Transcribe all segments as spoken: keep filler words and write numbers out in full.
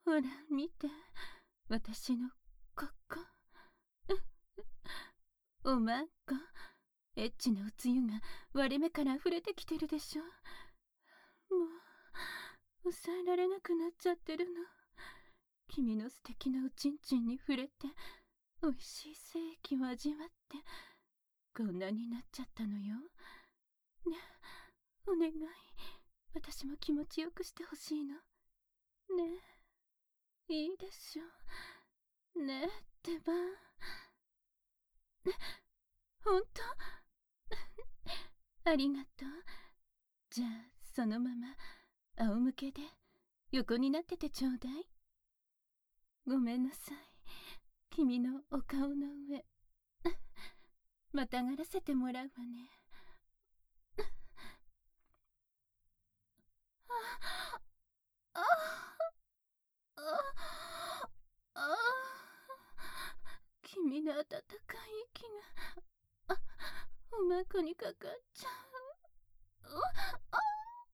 ほら見て、私のここ。おまんこ、エッチなおつゆが割れ目から溢れてきてるでしょ。もう抑えられなくなっちゃってるの。君の素敵なおちんちんに触れておいしい精液を味わってこんなになっちゃったのよ。ね、お願い、私も気持ちよくしてほしいの。ねえ、いいでしょ。ねえってば。ほんとありがとう。じゃあそのまま仰向けで横になっててちょうだい。ごめんなさい、君のお顔の上またがらせてもらうわね。あああああ、君の温かい息があおまんこにかかっちゃう。ああ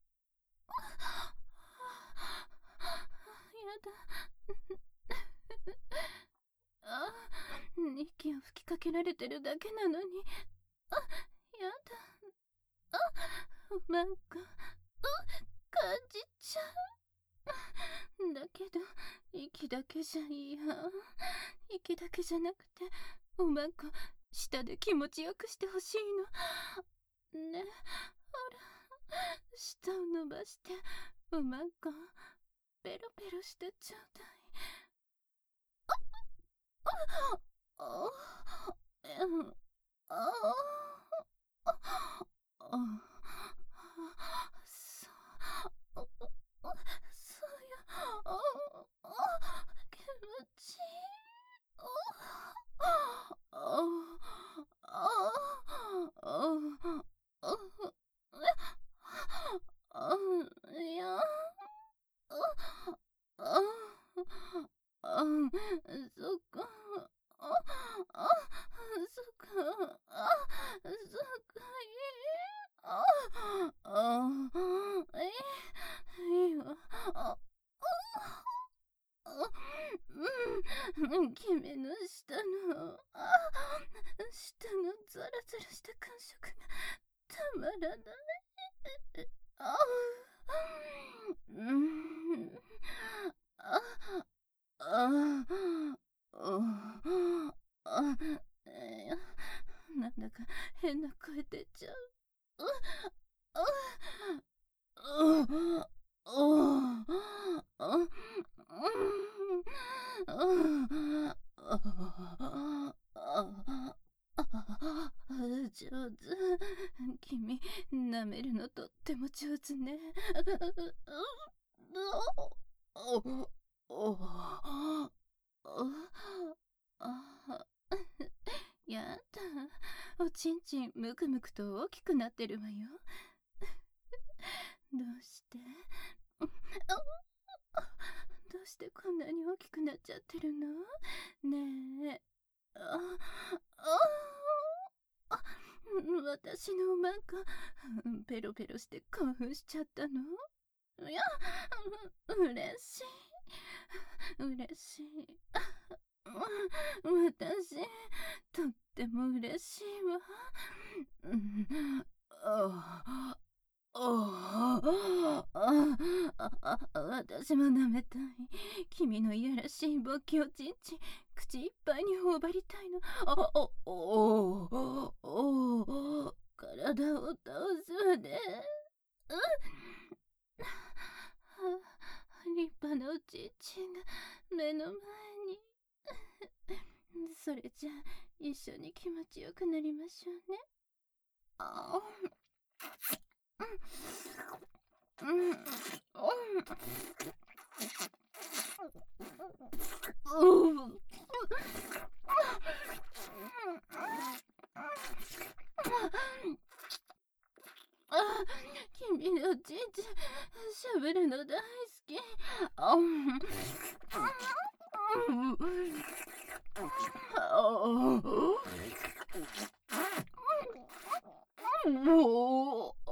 やだあ、息を吹きかけられてるだけなのに、あ、やだ。あ、おまんこ、う、感じちゃう。だけど、息だけじゃ嫌。息だけじゃなくて、おまんこ、舌で気持ちよくしてほしいの。ね、ほら、舌を伸ばして、おまんこ、ペロペロしてちょうだい。ああ、ああ、ああ、そう、そうや、ああ、気持ちいい。ああ、ああ、ああ、いや、ああ、あ、そっか。あ、あ、そっか。あ、そっか。えあ、あ、えいいわ。あ、あ、うん、君の舌の、あ、舌のザラザラした感触がたまらない。あ、うん、あ、あ、あ、あ、いや、なんだか変な声出ちゃう。う、う、う、う、う、上手。君、舐めるのとっても上手ね。やだ、おちんちんむくむくと大きくなってるわよ。どうしてどうしてこんなに大きくなっちゃってるのねえ。あああ、私のおまんこペロペロして興奮しちゃったの。いや、うれしいうれしい。私とってもうれしいわ。ああああ、私も舐めたい。君のいやらしい勃起おちんちん口いっぱいに頬張りたいの。あおおおお体を倒すわね。うん、立派なおちんちんが目の前に。それじゃあ一緒に気持ちよくなりましょうね。あうん、うん、うん、うんあ、君のおちんちんしゃぶるの大好き。あんもう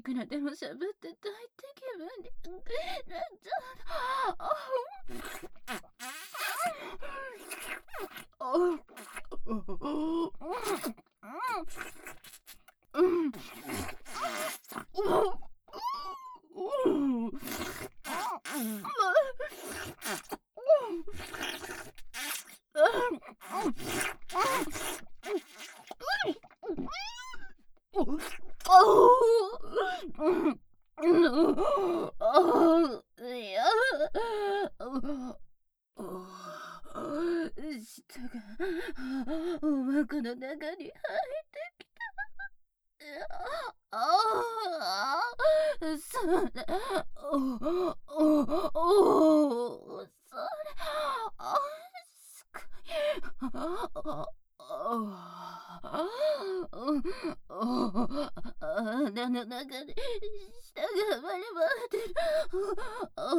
くらでもしゃぶってたいって気分になっちゃう。うん。舌がお腹の中に入ってきた。ああ、それ、お、お、お、それ、あ、すくい、あ、あ、あ、鼻の中で舌がバリバリ出る。あ、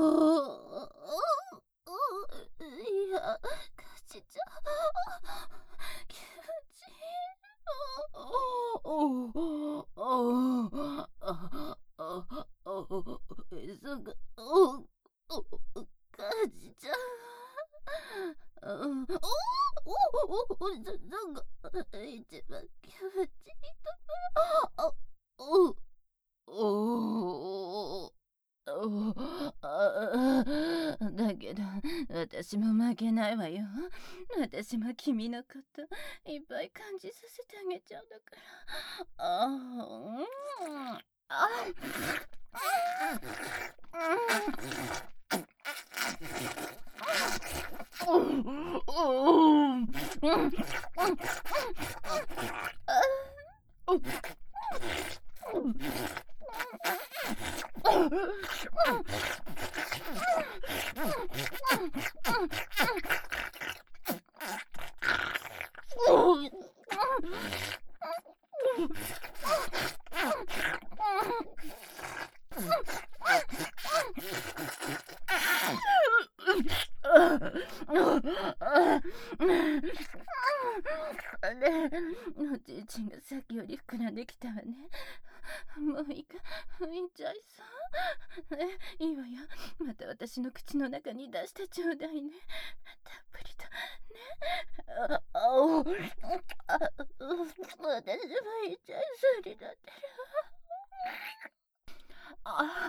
いや、口ちゃ気持ちいい。おおおおあああそがおおかじちゃんおおおそそが一番気持ちいいところおおおあだけど私も負けないわよ。私も君のこといっぱい感じさせてあげちゃうんだから。ああ、ああれ、おちんちんがさっきより膨らんできたわね。もういいか、いっちゃいそう。え、いいわよ。また私の口の中に出してちょうだいね。たっぷりと。ね。あ、あお。あ、私もいっちゃいそうになってる。あ、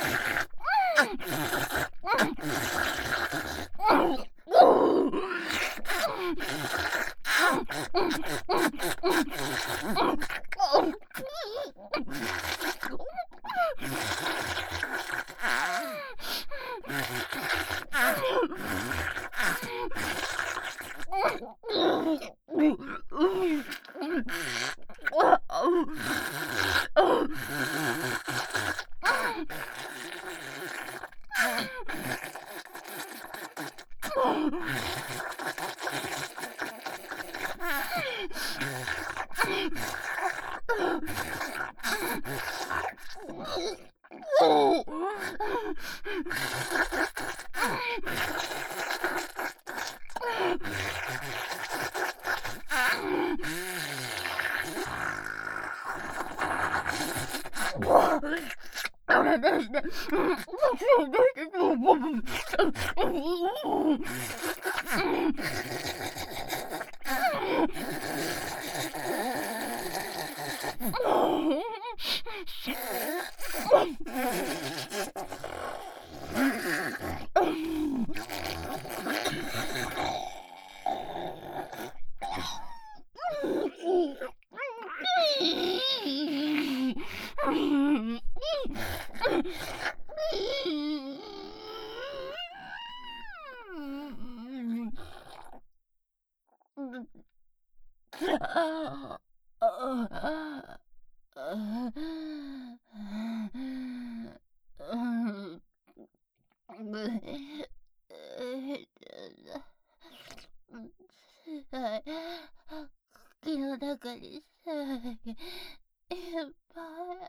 口の中にさえいっぱ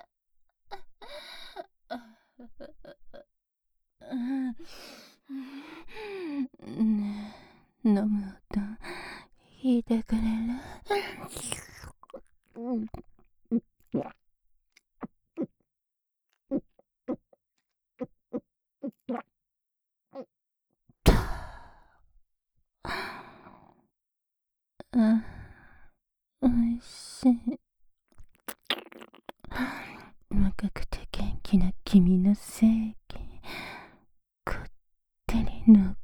い。ねえ、飲む音聞いてくれる？ 若くて元気な君の正義、こってり乗っ